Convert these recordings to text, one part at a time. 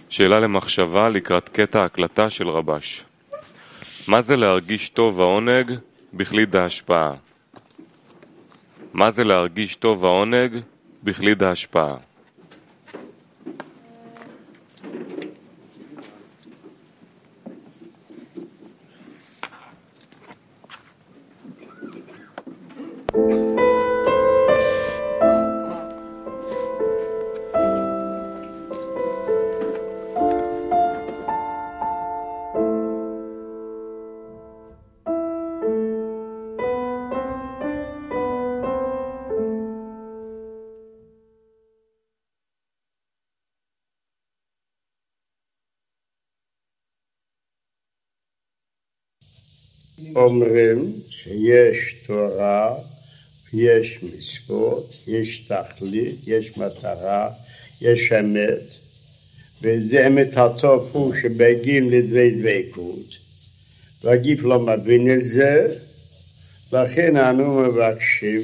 שאלה למחשבה לקראת קטע הקלטה של רבש. מה זה להרגיש טוב העונג בכליד ההשפעה? מה זה להרגיש טוב העונג בכליד ההשפעה? אומרים שיש תורה, יש מצוות, יש תכלית, יש מטרה, יש אמת, וזה אמת הטוב הוא שבגיעים לדבקות, והגיף לא מבין את זה, לכן אנו מבקשים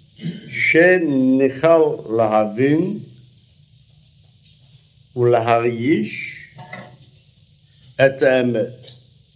שנוכל להבין ולהרגיש את האמת.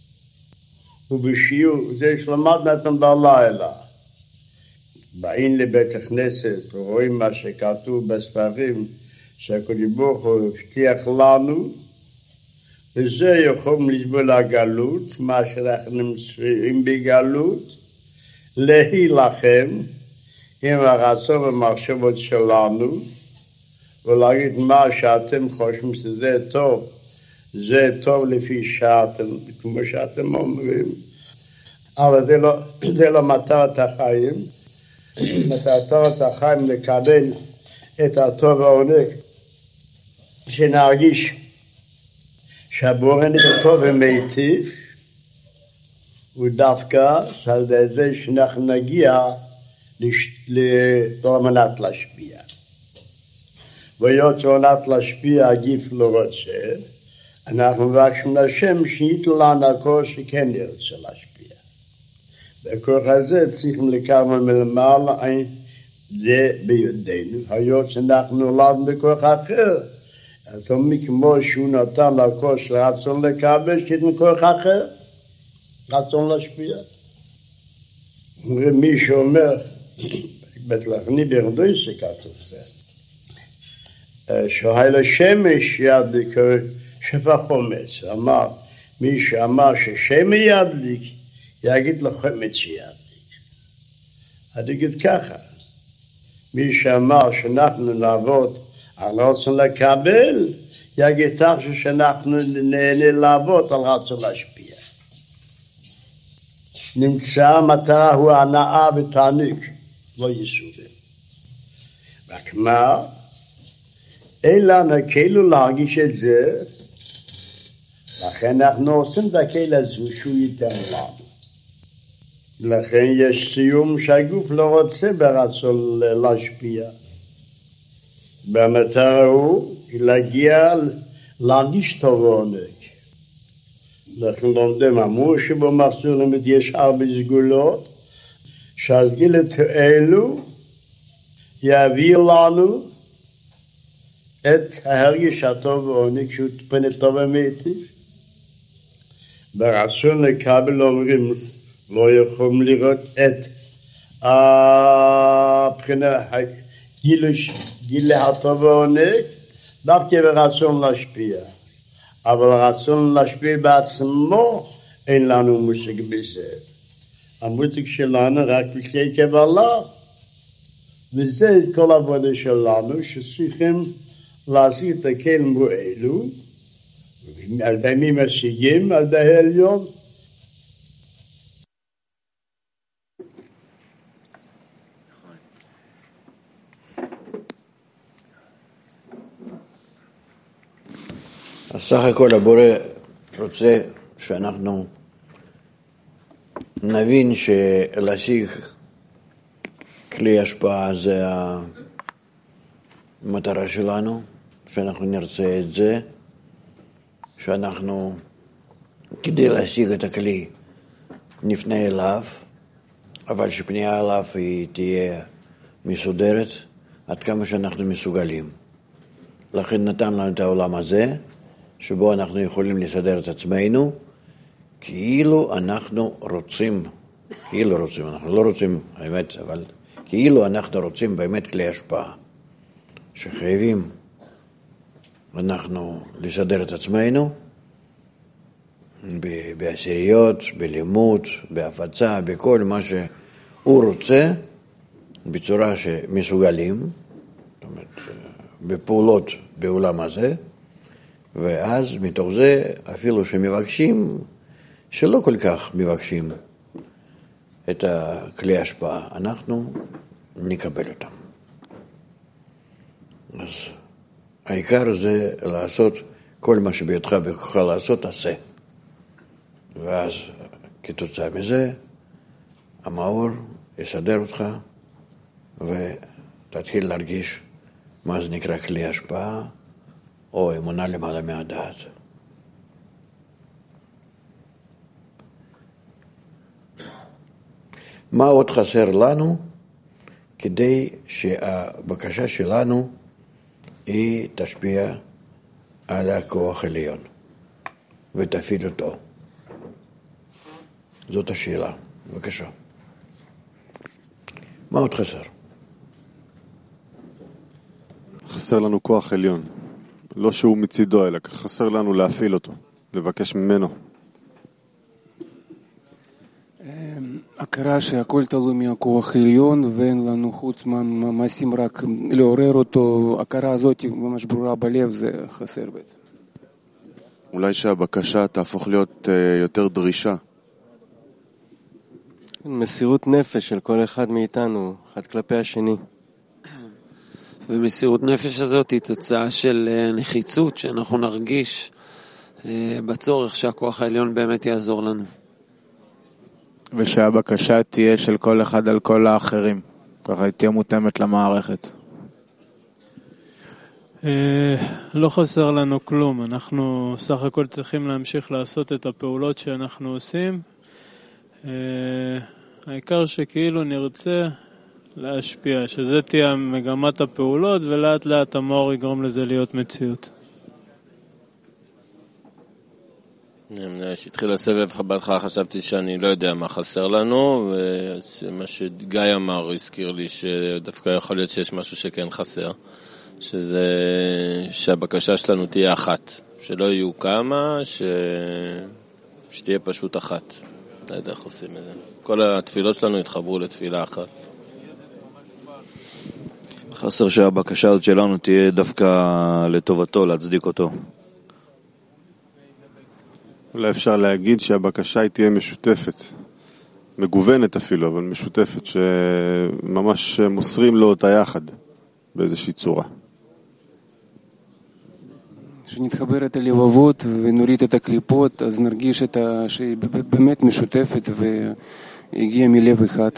ובשיעור זה שלמדנו אתם בלילה. באים לבית הכנסת ורואים מה שכתוב בספרים שהקדוש ברוך הוא הבטיח לנו, וזה יכולים לסבול הגלות, מה שאנחנו נמצאים בגלות, להילחם עם הרצון והמחשבות שלנו, ולהגיד מה שאתם חושבים שזה טוב, זה טוב לפי שאתם, כמו שאתם אומרים, אבל זה לא מטרת החיים. מטרת החיים לקבל את הטוב והעונג, שנרגיש שהבורא טוב ומיטיב, ודווקא שעל זה שאנחנו נגיע על מנת להשפיע. והיות שעונת להשפיע הגיף לא רוצה, אנחנו מבקשים להשם שייתן לנו הכוח שכן נרצה להשפיע. בכוח הזה צריכים לקבל מלמעלה, זה בידינו. היות שאנחנו נולדנו בכוח אחר, אז אומרים כמו שהוא נתן לכוח של רצון לקבל, שייתן כוח אחר, רצון להשפיע. ומי שאומר, בית לחני ברדוי שכתוב זה, שהי לשמש ידליק שפע חומץ, אמר, מי שאמר ששמש ידליק, יגיד לחומץ שידליק. אני אגיד ככה, מי שאמר שאנחנו נעבוד על רצון לקבל, יגיד תחשב שאנחנו נהנה לעבוד על רצון להשפיע. נמצא המטרה הוא הנאה ותענוג, לא ייסורים. רק מה? אין לנו כאילו להרגיש את זה, לכן אנחנו עושים את הכאלה הזו שהוא ייתן לנו. לכן יש סיום שהגוף לא רוצה ברצון להשפיע. במטרה הוא להגיע להרגיש טוב ועונג. אנחנו לומדים, אמרו שבמחזור לימוד יש הרבה סגולות, שהסגולות האלו יביא לנו את ההרגש הטוב והעונג שהוא פני טוב ומיטיב. ברצון לקבל אומרים, לא יכולים לראות את גילי הטוב והעונג, דווקא ברצון להשפיע. אבל הרצון להשפיע בעצמו, אין לנו מושג בזה. המושג שלנו רק בכלי קבלה, וזה כל העבודה שלנו, שצריכים להשיג את הכלים האלו, על ידי מי משיגים, על ידי העליון. אז סך הכל הבורא רוצה שאנחנו נבין שלהשיג כלי השפעה זה המטרה שלנו, שאנחנו נרצה את זה, שאנחנו כדי להשיג את הכלי נפנה אליו, אבל שפנייה אליו היא תהיה מסודרת עד כמה שאנחנו מסוגלים. לכן נתן לנו את העולם הזה, שבו אנחנו יכולים לסדר את עצמנו, כאילו אנחנו רוצים, אנחנו לא רוצים, האמת, אבל כאילו אנחנו רוצים באמת כלי השפעה, שחייבים אנחנו לסדר את עצמנו, בעשיריות, בלימוד, בהפצה, בכל מה שהוא רוצה, בצורה שמסוגלים, זאת אומרת, בפעולות בעולם הזה, ואז מתוך זה אפילו שמבקשים, שלא כל כך מבקשים את הכלי השפעה, אנחנו נקבל אותם. אז העיקר זה לעשות כל מה שבידך בכוחך לעשות, תעשה. ואז כתוצאה מזה, המאור יסדר אותך, ותתחיל להרגיש מה זה נקרא כלי השפעה, או אמונה למעלה מהדעת. מה עוד חסר לנו כדי שהבקשה שלנו היא תשפיע על הכוח העליון ותפעיל אותו? זאת השאלה. בבקשה. מה עוד חסר? חסר לנו כוח עליון. לא שהוא מצידו, אלא חסר לנו להפעיל אותו, לבקש ממנו. הכרה שהכל תלוי מהכוח העליון, ואין לנו חוץ מעשים רק לעורר אותו. הכרה הזאת ממש ברורה בלב, זה חסר בעצם. אולי שהבקשה תהפוך להיות יותר דרישה. מסירות נפש של כל אחד מאיתנו, אחד כלפי השני. ומסירות נפש הזאת היא תוצאה של נחיצות, שאנחנו נרגיש בצורך שהכוח העליון באמת יעזור לנו. ושהבקשה תהיה של כל אחד על כל האחרים, ככה היא תהיה מותאמת למערכת. לא חסר לנו כלום, אנחנו סך הכל צריכים להמשיך לעשות את הפעולות שאנחנו עושים. העיקר שכאילו נרצה להשפיע, שזה תהיה מגמת הפעולות, ולאט לאט המאור יגרום לזה להיות מציאות. כשהתחיל הסבב בהתחלה חשבתי שאני לא יודע מה חסר לנו, ומה שגיא אמר הזכיר לי שדווקא יכול להיות שיש משהו שכן חסר, שזה שהבקשה שלנו תהיה אחת, שלא יהיו כמה, שתהיה פשוט אחת. לא יודע איך עושים את זה. כל התפילות שלנו התחברו לתפילה אחת. חסר שהבקשה הזאת שלנו תהיה דווקא לטובתו, להצדיק אותו. אולי אפשר להגיד שהבקשה היא תהיה משותפת, מגוונת אפילו, אבל משותפת, שממש מוסרים לו אותה יחד, באיזושהי צורה. שנתחבר את הלבבות ונוריד את הקליפות, אז נרגיש שהיא באמת משותפת והגיעה מלב אחד.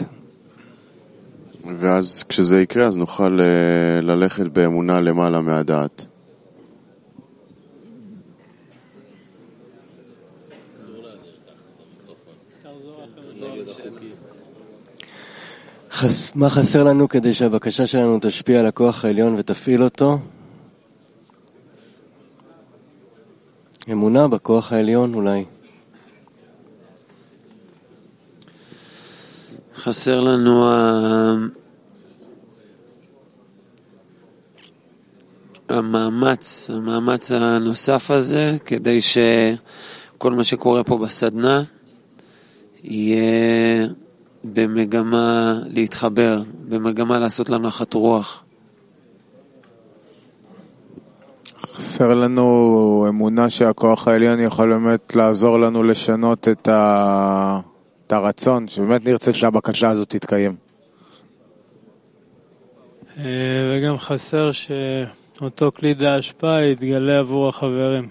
ואז כשזה יקרה, אז נוכל ללכת באמונה למעלה מהדעת. מה חסר לנו כדי שהבקשה שלנו תשפיע על הכוח העליון ותפעיל אותו? אמונה בכוח העליון אולי. חסר לנו המאמץ הנוסף הזה, כדי שכל מה שקורה פה בסדנה יהיה במגמה להתחבר, במגמה לעשות לנו נחת רוח. חסר לנו אמונה שהכוח העליון יכול באמת לעזור לנו לשנות את הרצון, שבאמת נרצה שהבקשה הזאת תתקיים. וגם חסר שאותו כלי ההשפעה יתגלה עבור החברים.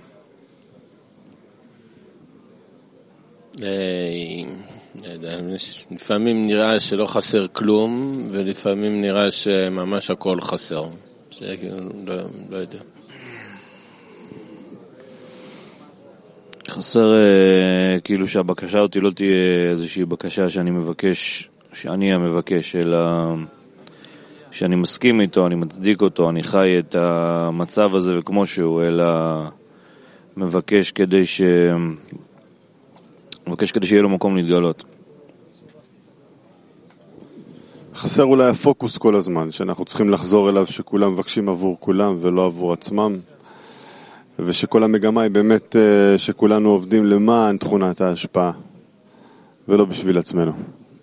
לפעמים נראה שלא חסר כלום, ולפעמים נראה שממש הכל חסר. לא יודע. חסר כאילו שהבקשה אותי לא תהיה איזושהי בקשה שאני המבקש, אלא שאני מסכים איתו, אני מצדיק אותו, אני חי את המצב הזה וכמו שהוא, אלא מבקש כדי שיהיה לו מקום להתגלות. חסר אולי הפוקוס כל הזמן, שאנחנו צריכים לחזור אליו, שכולם מבקשים עבור כולם ולא עבור עצמם, ושכל המגמה היא באמת שכולנו עובדים למען תכונת ההשפעה, ולא בשביל עצמנו.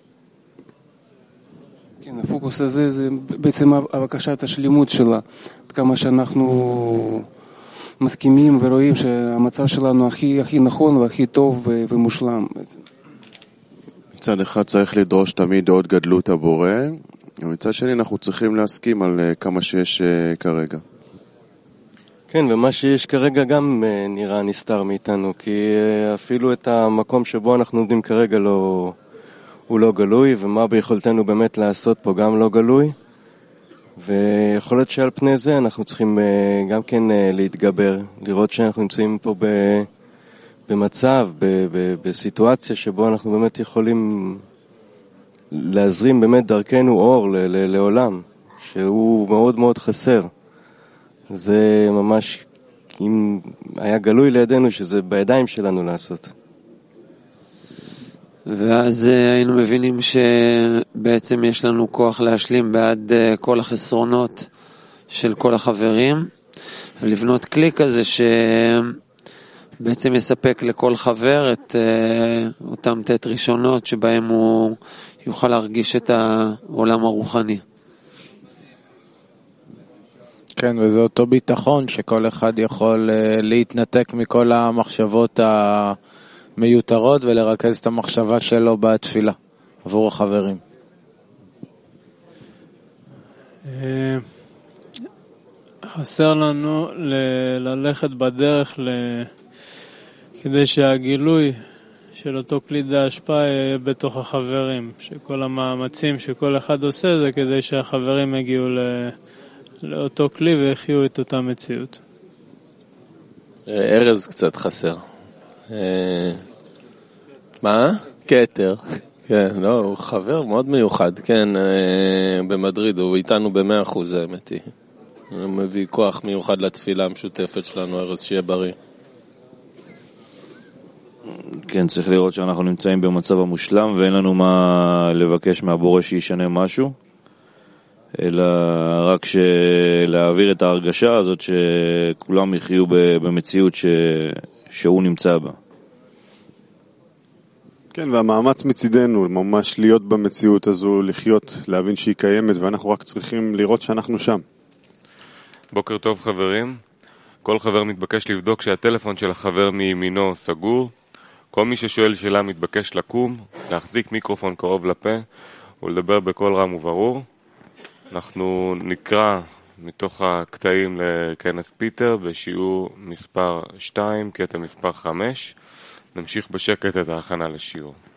כן, הפוקוס הזה זה בעצם הבקשת השלימות שלה, עד כמה שאנחנו מסכימים ורואים שהמצב שלנו הכי נכון והכי טוב ומושלם בעצם. מצד אחד צריך לדרוש תמיד עוד גדלות הבורא, ומצד שני אנחנו צריכים להסכים על כמה שיש כרגע. כן, ומה שיש כרגע גם נראה נסתר מאיתנו, כי אפילו את המקום שבו אנחנו עומדים כרגע הוא לא גלוי, ומה ביכולתנו באמת לעשות פה גם לא גלוי, ויכול להיות שעל פני זה אנחנו צריכים גם כן להתגבר, לראות שאנחנו נמצאים פה במצב, בסיטואציה שבו אנחנו באמת יכולים להזרים באמת דרכנו אור לעולם, שהוא מאוד מאוד חסר. זה ממש, אם היה גלוי לידינו, שזה בידיים שלנו לעשות. ואז היינו מבינים שבעצם יש לנו כוח להשלים בעד כל החסרונות של כל החברים, ולבנות כלי כזה שבעצם יספק לכל חבר את אותם תת ראשונות שבהם הוא יוכל להרגיש את העולם הרוחני. כן, וזה אותו ביטחון שכל אחד יכול להתנתק מכל המחשבות המיותרות ולרכז את המחשבה שלו בתפילה עבור החברים. חסר לנו ללכת בדרך כדי שהגילוי של אותו כלי ההשפעה יהיה בתוך החברים, שכל המאמצים שכל אחד עושה זה כדי שהחברים יגיעו לאותו כלי ויחיו את אותה מציאות. ארז קצת חסר. מה? קטר. כן, לא, הוא חבר מאוד מיוחד, כן, במדריד, הוא איתנו ב100%, האמת היא. הוא מביא כוח מיוחד לתפילה המשותפת שלנו, ארז, שיהיה בריא. כן, צריך לראות שאנחנו נמצאים במצב המושלם, ואין לנו מה לבקש מהבורא שישנה משהו, אלא רק להעביר את ההרגשה הזאת שכולם יחיו במציאות שהוא נמצא בה. כן, והמאמץ מצידנו, ממש להיות במציאות הזו, לחיות, להבין שהיא קיימת, ואנחנו רק צריכים לראות שאנחנו שם. בוקר טוב חברים. כל חבר מתבקש לבדוק שהטלפון של החבר מימינו סגור. כל מי ששואל שאלה מתבקש לקום, להחזיק מיקרופון קרוב לפה ולדבר בקול רם וברור. אנחנו נקרא מתוך הקטעים לכנס פיטר בשיעור מספר 2, קטע מספר 5. נמשיך בשקט את ההכנה לשיעור.